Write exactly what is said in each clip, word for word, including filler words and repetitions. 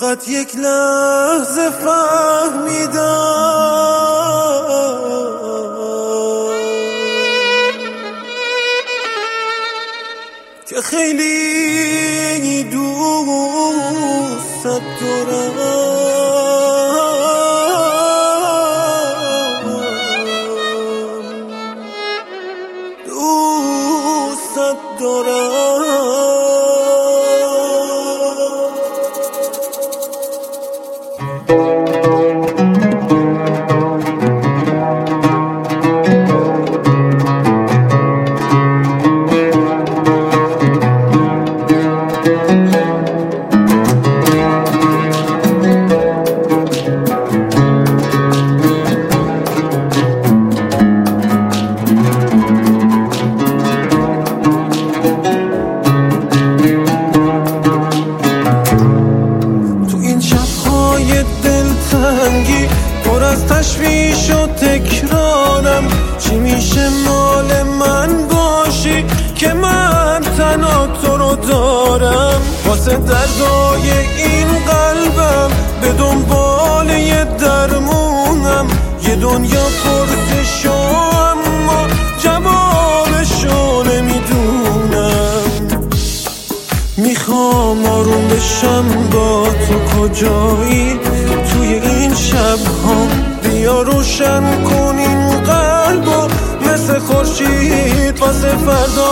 فقط یک لحظه فهمیدم که خیلی دوست دارم، دوست دارم. پر از تشویش و تکرارم، چی میشه مال من باشی که من تنها تو رو دارم. واسه دردای این قلبم به دنبال یه درمونم، یه دنیا پرسشو اما جوابشو نمیدونم. میخوام آروم بشم با تو، کجایی توی این شب ها؟ بیا روشن کن این قلبو مثل خورشید واسه فردا.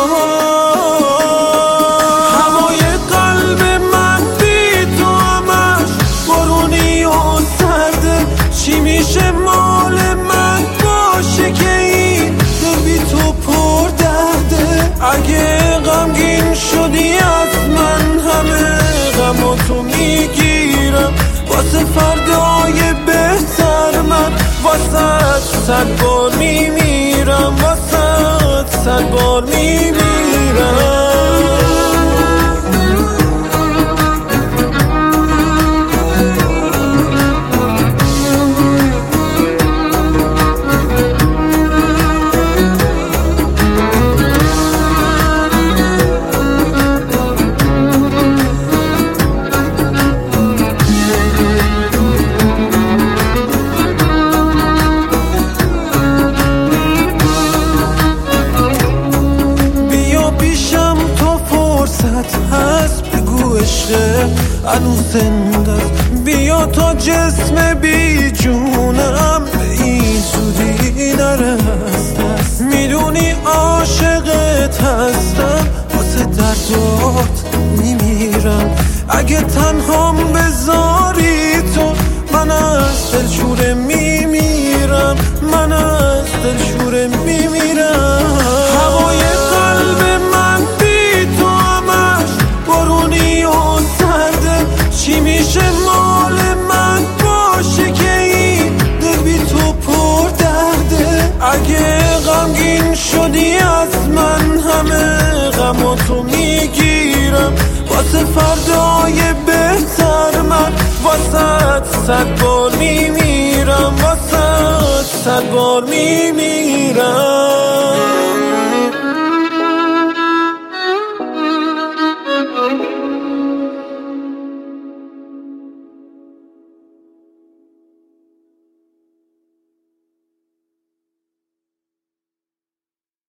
هوای قلب من بی تو همش بارونی و سرده، چی میشه مال من باشه که این دل بی تو پر درده؟ اگه غمگین شدی از من همه غم تو میگیرم، واسه فردای بهتر من واسه صد بار میمیرم، واسه صد بار میمیرم. هست بگو عشق هنوز زنده است، بیا تا جسم بی جونم به این زودی نرست. میدونی عاشقت هستم، واسه دردات میمیرم. اگه تنهام بذاری تو من از دلشوره میمیرم، من از دلشوره میمیرم. هوای قلب من چی میشه مال من باشه که این دل بی تو پر درده؟ اگه غمگین شدی از من همه غم تو میگیرم، واسه فردای بهتر من واسه صد بار میمیرم، واسه صد بار میمیرم.